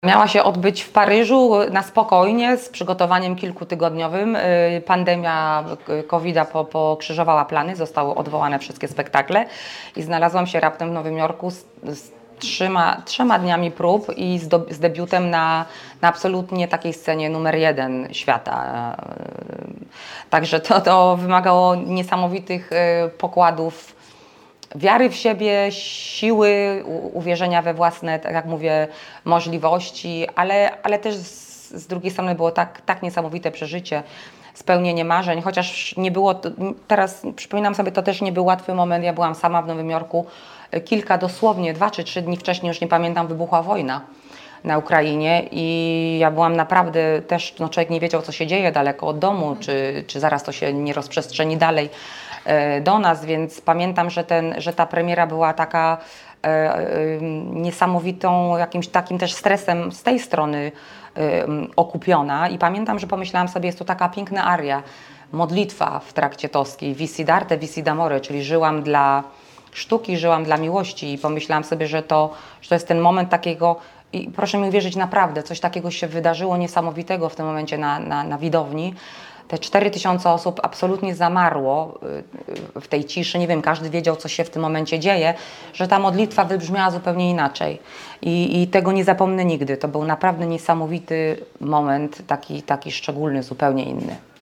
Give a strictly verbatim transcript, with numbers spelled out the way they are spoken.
Miała się odbyć w Paryżu na spokojnie, z przygotowaniem kilkutygodniowym. Pandemia kowida po, pokrzyżowała plany, zostały odwołane wszystkie spektakle i znalazłam się raptem w Nowym Jorku z, z trzema, trzema dniami prób i z, do, z debiutem na, na absolutnie takiej scenie numer jeden świata. Także to, to wymagało niesamowitych pokładów wiary w siebie, siły, uwierzenia we własne, tak jak mówię, możliwości, ale, ale też z, z drugiej strony było tak, tak niesamowite przeżycie, spełnienie marzeń, chociaż nie było, teraz przypominam sobie, to też nie był łatwy moment, ja byłam sama w Nowym Jorku, kilka dosłownie, dwa czy trzy dni wcześniej, już nie pamiętam, wybuchła wojna na Ukrainie i ja byłam naprawdę też, no człowiek nie wiedział, co się dzieje daleko od domu, czy, czy zaraz to się nie rozprzestrzeni dalej do nas, więc pamiętam, że, ten, że ta premiera była taka e, e, niesamowitą, jakimś takim też stresem z tej strony e, okupiona i pamiętam, że pomyślałam sobie, jest to taka piękna aria, modlitwa w trakcie toski, Vissi d'arte, Vissi d'amore, czyli żyłam dla sztuki, żyłam dla miłości i pomyślałam sobie, że to, że to jest ten moment takiego, i proszę mi uwierzyć, naprawdę coś takiego się wydarzyło niesamowitego w tym momencie na, na, na widowni. Te cztery tysiące osób absolutnie zamarło w tej ciszy, nie wiem, każdy wiedział, co się w tym momencie dzieje, że ta modlitwa wybrzmiała zupełnie inaczej i, i tego nie zapomnę nigdy. To był naprawdę niesamowity moment, taki, taki szczególny, zupełnie inny.